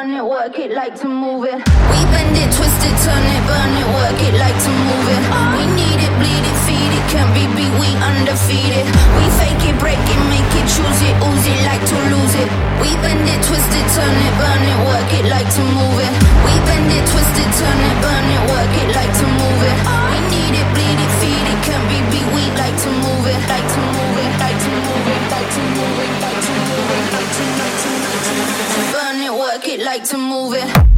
burn it, work it, like to move it. We bend it, twist it, turn it, burn it, work it, like to move it. We need it, bleed it, feed it, can't be beat, we undefeated. We fake it, break it, make it, choose it, ooze it, like to lose it. We bend it, twist it, turn it, burn it, work it, like to move it. We bend it, twist it, turn it, burn it, work it, like to move it. We need it, bleed it, feed it, can't be beat, we like to move it, like to move it, like to move it, like to move it, like to move it, like to burn it, work it, like to move it.